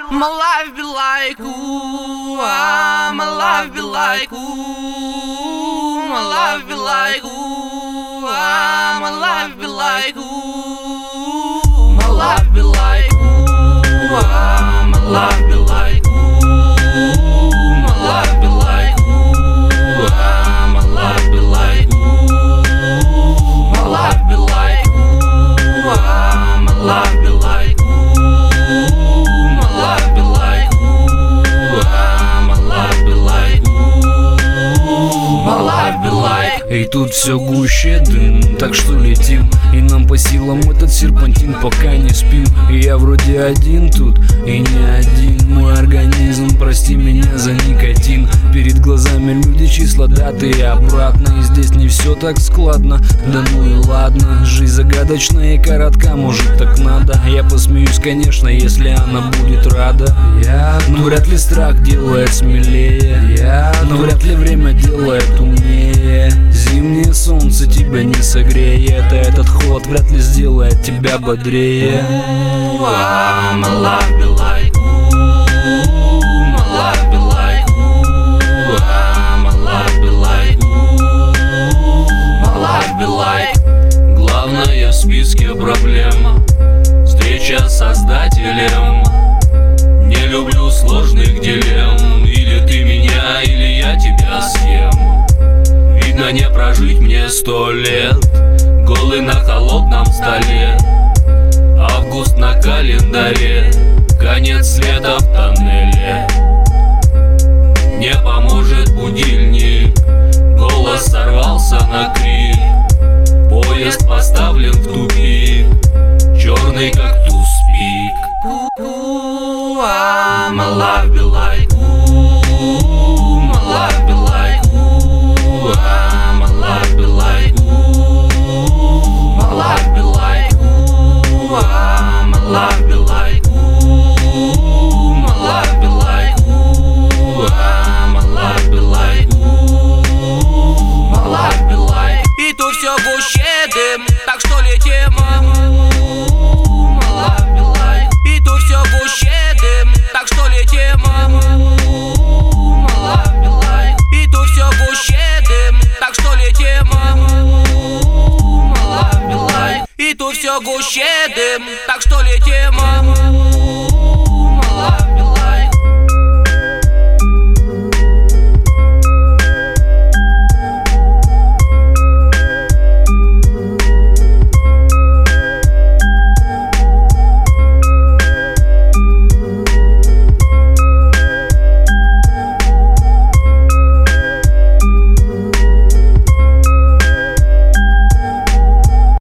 My life be like ooh, my life be like ooh, my life be like ooh, my life be like ooh, my life be like ooh, my life be like ooh, my life be like ooh, my life be like ooh, my life be like ooh, my life be like И тут все гуще дым, так что летим. И нам по силам этот серпантин, пока не спим. И я вроде один тут, и не один. Мой организм, прости меня за никотин. Перед глазами люди, числа, даты и обратно. И здесь не все так складно, да ну и ладно. Жизнь загадочная и коротка, может так надо. Я посмеюсь, конечно, если она будет рада. Но вряд ли страх делает смелее, но вряд ли время делает умнее. Зимнее солнце тебя не согреет, а этот холод вряд ли сделает тебя бодрее. My life be like ooh, my life be like ooh, my life be like ooh, my life be like. Главное в списке проблем встреча с Создателем. Не люблю сложных дилемм. Или ты меня, или я тебя съем. Видно, не прожить мне 100 лет, голый на холодном столе. Август на календаре, конец света в тоннеле. Не поможет будильник, голос сорвался на крик. Поезд поставлен в тупик, черный как туз-пик. My life be like ooh, my life be like ooh, my life be like ooh, my life be like ooh, my life be like ooh, my life be like ooh, my life be like ooh, my life be like. И тут все гуще дым, так что летим. И тут все гуще дым, так что летим. И тут все гуще дым, так что летим. И тут все гуще дым, так что летим.